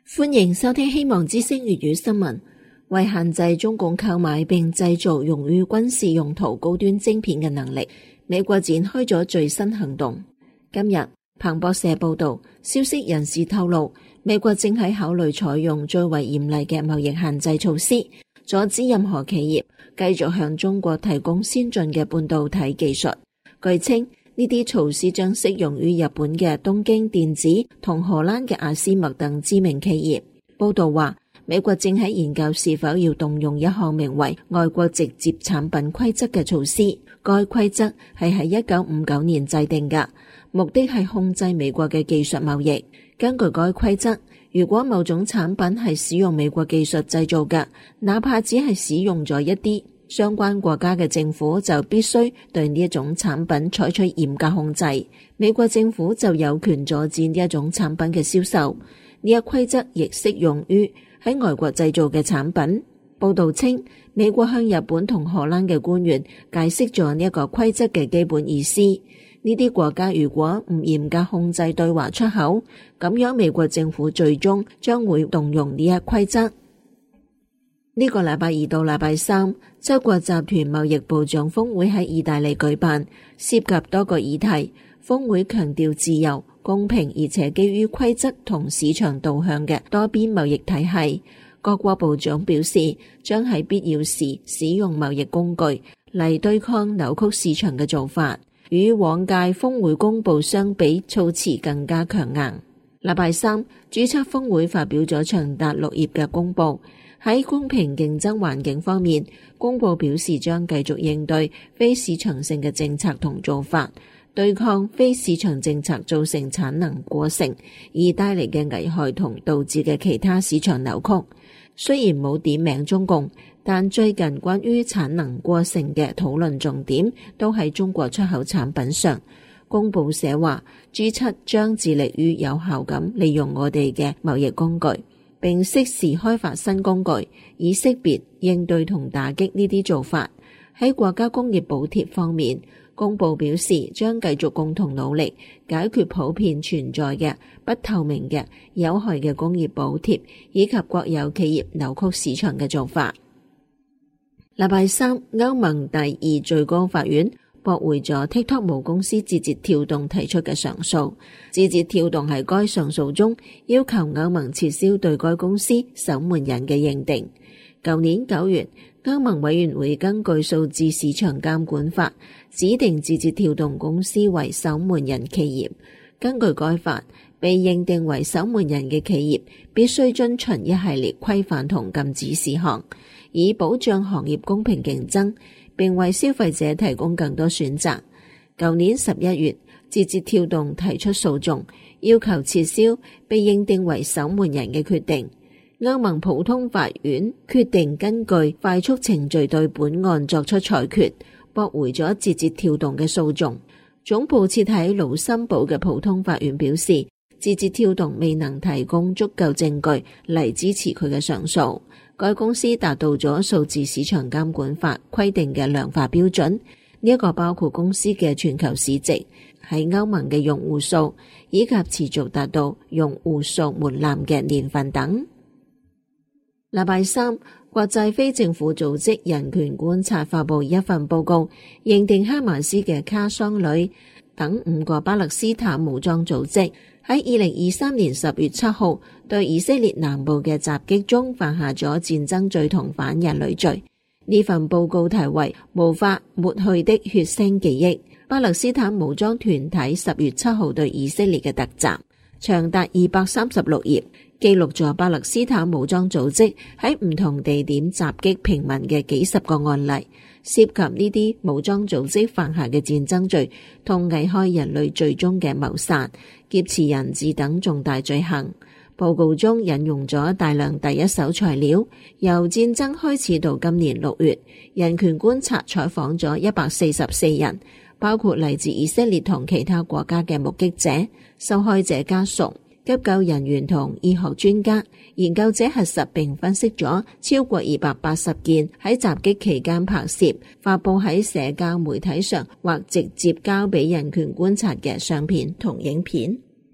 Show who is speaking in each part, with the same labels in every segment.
Speaker 1: 歡迎收聽希望之聲粵語新聞。為限制中共購買並製造用於軍事用途高端晶片嘅能力，美國展開咗最新行動。今日彭博社報道，消息人士透露，美國正喺考慮採用最為嚴厲嘅貿易限制措施，阻止任何企業繼續向中國提供先進嘅半導體技術。據稱，呢啲措施將適用於日本嘅東京電子同荷蘭嘅阿斯麥等知名企業。報道話，美國正喺研究是否要動用一項名為外國直接產品規則嘅措施。該規則係喺1959年制定嘅，目的係控制美國嘅技術貿易。根據該規則，如果某種產品係使用美國技術製造嘅，哪怕只係使用咗一啲，相關國家嘅政府就必須對呢一種產品採取嚴格控制。美國政府就有權阻止呢一種產品嘅銷售。呢一規則亦適用於喺外國製造嘅產品。報道稱，美國向日本同荷蘭嘅官員解釋咗呢一個規則嘅基本意思。呢啲國家如果唔嚴格控制對華出口，咁樣美國政府最終將會動用呢一規則。呢個禮拜二到禮拜三，七國集團貿易部長峰會喺意大利舉辦，涉及多個議題。峰會強調自由、公平而且基於規則同市場導向嘅多邊貿易體系。各國部長表示，將喺必要時使用貿易工具嚟對抗扭曲市場嘅做法，與往屆峰會公報相比，措辭更加強硬。禮拜三，G7峰會發表咗長達6頁嘅公報。喺公平競爭環境方面，公報表示將繼續應對非市場性嘅政策同做法，對抗非市場政策造成產能過剩而帶嚟嘅危害同導致嘅其他市場扭曲。雖然冇點名中共，但最近關於產能過剩嘅討論重點都喺中國出口產品上。公報社話， G7 將致力於有效咁利用我哋嘅貿易工具，並適時開發新工具，以識別、應對同打擊呢啲做法。喺國家工業補貼方面，公報表示將繼續共同努力，解決普遍存在嘅不透明嘅有害嘅工業補貼，以及國有企業扭曲市場嘅做法。禮拜三，歐盟第2最高法院駁回咗 TikTok 母公司字節跳動提出嘅上訴。字節跳動喺該上訴中要求歐盟撤銷對該公司守門人嘅認定。舊年9月，歐盟委員會根據數字市場監管法指定字節跳動公司為守門人企業。根據該法，被認定為守門人嘅企業必須遵循一系列規範同禁止事項，以保障行業公平競爭，並為消費者提供更多選擇。舊年11月，字節跳動提出訴訟，要求撤銷被認定為守門人嘅決定。歐盟普通法院決定根據快速程序對本案作出裁決，駁回咗字節跳動嘅訴訟。總部設喺盧森堡嘅普通法院表示，字節跳動未能提供足夠證據嚟支持佢嘅上訴。該公司達到咗數字市場監管法規定嘅量化標準，呢一個包括公司嘅全球市值、喺歐盟嘅用戶數，以及持續達到用戶數門檻嘅年份等。禮拜三，國際非政府組織人權觀察發布一份報告，認定哈馬斯嘅卡桑旅等5個巴勒斯坦武裝組織喺2023年10月7號對以色列南部嘅襲擊中犯下咗戰爭罪同反人類罪。呢份報告題為《無法抹去的血腥記憶：巴勒斯坦武裝團體10月7號對以色列嘅突襲》，長達236頁，記錄咗巴勒斯坦武裝組織喺唔同地點襲擊平民嘅幾十個案例，涉及呢啲武裝組織犯下嘅戰爭罪同危害人類罪中嘅謀殺、劫持人質等重大罪行。報告中引用咗大量第一手材料，由戰爭開始到今年6月，人權觀察採訪咗144人，包括嚟自以色列同其他國家嘅目擊者、受害者家屬、急救人員同醫學專家。研究者核實並分析咗超過280件喺襲擊期間拍攝、發佈喺社交媒體上或直接交俾人權觀察嘅相片同影片。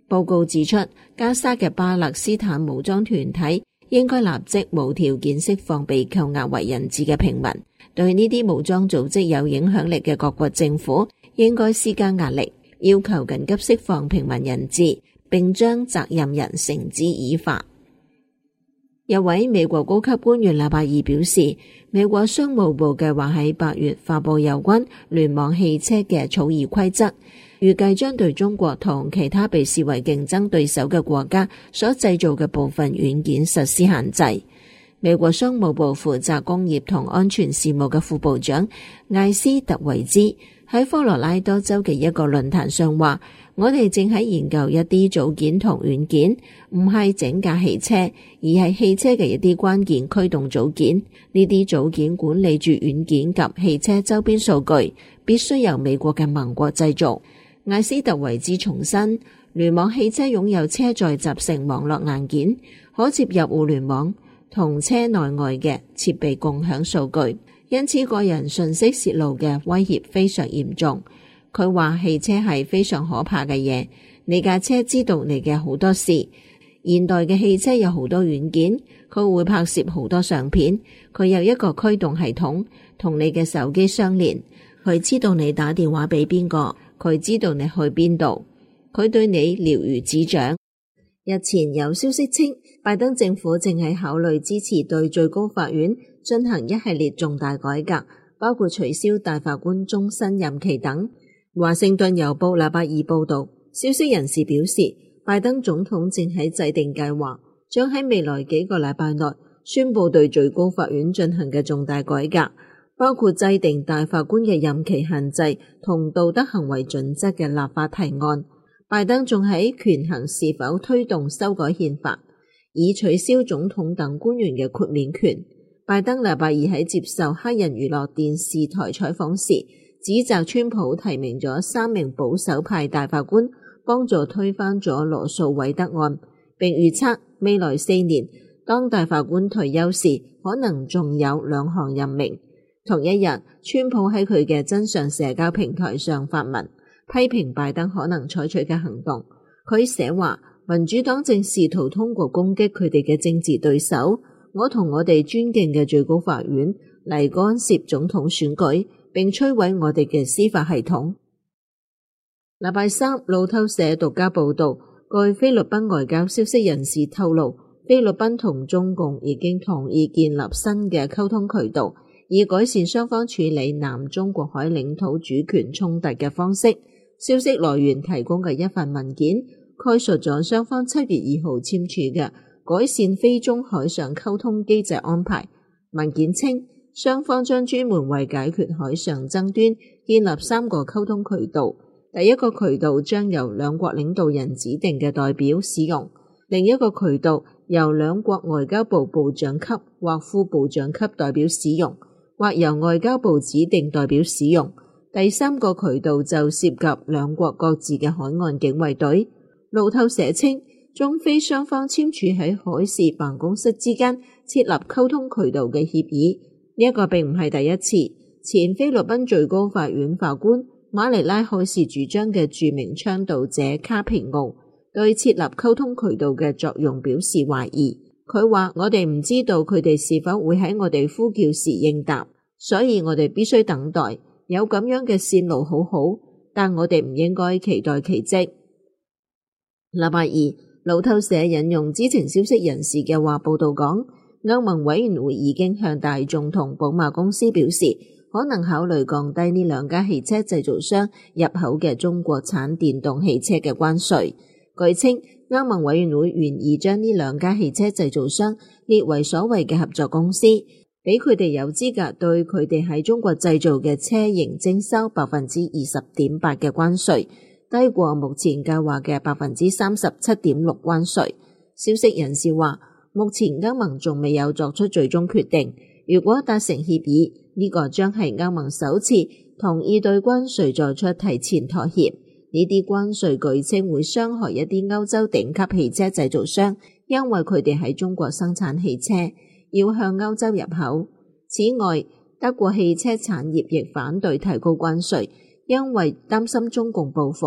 Speaker 1: 報告指出，加沙嘅巴勒斯坦武裝團體應該立即無條件釋放被扣押為人質嘅平民，對呢啲武裝組織有影響力嘅各國政府應該施加壓力，要求緊急釋放平民人質，並將責任人繩之以法。有位美國高級官員禮拜二表示，美國商務部計劃喺8月發佈有關聯網汽車嘅草擬規則，預計將對中國同其他被視為競爭對手嘅國家所製造嘅部分軟件實施限制。美國商務部負責工業同安全事務嘅副部長艾斯特維茲喺科羅拉多州嘅一個論壇上話，我哋正喺研究一啲組件同軟件，唔係整架汽車，而係汽車嘅一啲關鍵驅動組件。呢啲組件管理住軟件及汽車周邊數據，必須由美國嘅盟國製造。艾斯特維茲重申，聯網汽車擁有車載集成網絡硬件，可接入互聯網同車內外嘅設備共享數據，因此個人信息洩露嘅威脅非常嚴重。佢話汽車係非常可怕嘅嘢，你架車知道你嘅好多事。現代嘅汽車有好多軟件，佢會拍攝好多相片，佢有一個驅動系統同你嘅手機相連，佢知道你打電話俾邊個，佢知道你去邊度，佢對你了如指掌。日前有消息稱，拜登政府正喺考慮支持對最高法院進行一系列重大改革，包括取消大法官終身任期等。華盛頓郵報禮拜二報道，消息人士表示，拜登總統正喺制定計劃，將喺未來幾個禮拜內宣布對最高法院進行嘅重大改革，包括制定大法官嘅任期限制同道德行為準則嘅立法提案。拜登仲喺權衡是否推動修改憲法，以取消總統等官員嘅豁免權。拜登禮拜二喺接受黑人娛樂電視台採訪時，指責川普提名咗3名保守派大法官，幫助推翻咗羅訴韋德案，並預測未來4年當大法官退休時，可能仲有2項任命。同一日，川普喺佢嘅真相社交平台上發文，批評拜登可能採取嘅行動。佢寫話，民主黨正試圖通過攻擊佢哋嘅政治對手，我同我哋尊敬嘅最高法院嚟干涉總統選舉，並摧毀我哋嘅司法系統。禮拜三，路透社獨家報道，據菲律賓外交消息人士透露，菲律賓同中共已經同意建立新嘅溝通渠道，以改善雙方處理南中國海領土主權衝突嘅方式。消息來源提供嘅一份文件概述咗雙方7月2號簽署嘅改善非中海上溝通機制安排。文件稱，雙方將專門為解決海上爭端建立3個溝通渠道。第一個渠道將由兩國領導人指定嘅代表使用，另一個渠道由兩國外交部部長級或副部長級代表使用，或由外交部指定代表使用。第3個渠道就涉及兩國各自嘅海岸警衛隊。路透社稱，中菲雙方簽署喺海事辦公室之間設立溝通渠道嘅協議。呢一個並唔係第一次。前菲律賓最高法院法官馬尼拉海事主張嘅著名倡導者卡皮奧對設立溝通渠道嘅作用表示懷疑。佢話，我哋唔知道佢哋是否會喺我哋呼叫時應答，所以我哋必須等待。有咁樣嘅線路好好，但我哋唔應該期待奇蹟。禮拜二，路透社引用知情消息人士嘅話報道講，歐盟委員會已經向大眾同寶馬公司表示，可能考慮降低呢兩家汽車製造商入口嘅中國產電動汽車嘅關稅。據稱，歐盟委員會願意將呢兩家汽車製造商列為所謂嘅合作公司，俾佢哋有資格對佢哋喺中國製造嘅車型徵收 20.8% 嘅關稅，低過目前計劃嘅 37.6% 關稅。消息人士話，目前歐盟仲未有作出最終決定，如果達成協議，呢個將係歐盟首次同意對關稅作出提前妥協。呢啲關稅據稱會傷害一啲歐洲頂級汽車製造商，因為佢哋喺中國生產汽車，要向歐洲入口。此外，德國汽車產業亦反對提高關稅，因為擔心中共報復，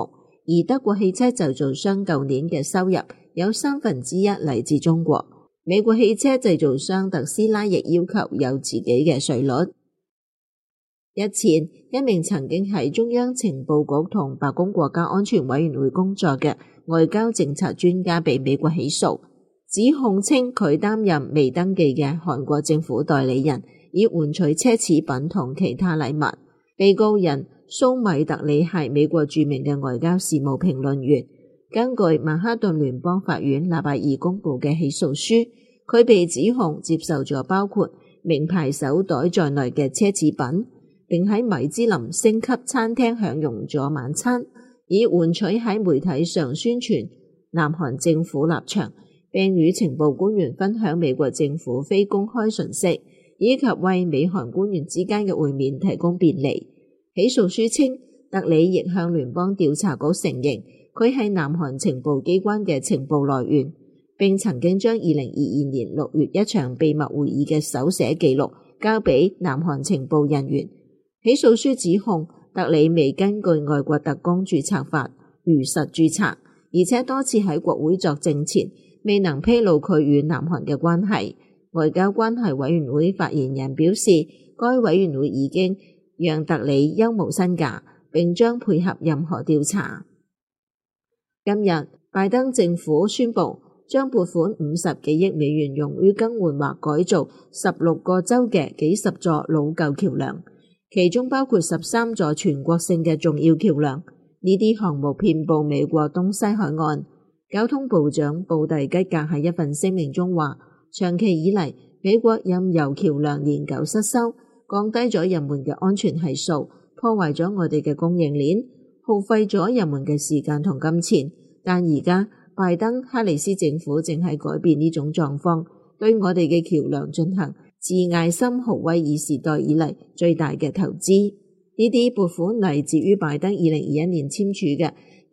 Speaker 1: 而德國汽車製造商舊年嘅收入有1/3嚟自中國。美國汽車製造商特斯拉亦要求有自己嘅稅率。日前，一名曾經喺中央情報局同白宮國家安全委員會工作嘅外交政策專家被美國起訴，指控稱佢擔任未登記嘅韓國政府代理人，以換取奢侈品同其他禮物。被告人蘇米特里係美國著名嘅外交事務評論員。根據曼哈頓聯邦法院禮拜二公布嘅起訴書，佢被指控接受咗包括名牌手袋在內嘅奢侈品，並喺米芝林星級餐廳享用咗晚餐，以換取喺媒體上宣傳南韓政府立場，並與情報官員分享美國政府非公開信息，以及為美韓官員之間嘅會面提供便利。起訴書稱，特里亦向聯邦調查局承認佢係南韓情報機關嘅情報來源，並曾經將2022年6月一場秘密會議嘅手寫記錄交俾南韓情報人員。起訴書指控特里未根據外國特工註冊法如實註冊，而且多次喺國會作證前未能披露佢與南韓嘅關係。外交關係委員會發言人表示，該委員會已經讓特里休無薪假，並將配合任何調查。今日，拜登政府宣布將撥款50幾億美元用於更換或改造16個州嘅幾十座老舊橋樑，其中包括13座全國性嘅重要橋樑。呢啲項目遍佈美國東西海岸。交通部長布蒂吉格喺一份聲明中話，長期以嚟，美國任由橋樑年久失修，降低咗人們嘅安全係數，破壞咗我哋嘅供應鏈，耗費咗人們嘅時間同金錢。但而家拜登哈里斯政府正係改變呢種狀況，對我哋嘅橋樑進行自艾森豪威爾時代以嚟最大嘅投資。呢啲撥款嚟自於拜登2021年簽署嘅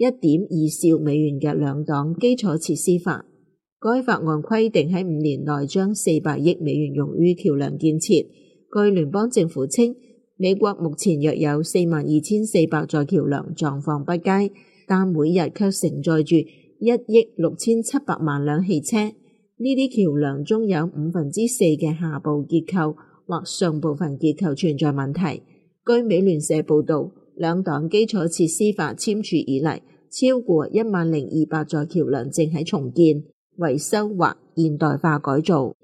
Speaker 1: 1.2兆美元嘅兩黨基礎設施法。該法案規定喺5年內將400億美元用於橋樑建設。據聯邦政府稱，美國目前約有42,400座橋樑狀況不佳，但每日卻承載住1億6,700萬輛汽車。呢啲橋樑中有4/5嘅下部結構或上部分結構存在問題。據美聯社報導，兩黨基礎設施法簽署以嚟，超過10,200座橋樑正喺重建、維修或現代化改造。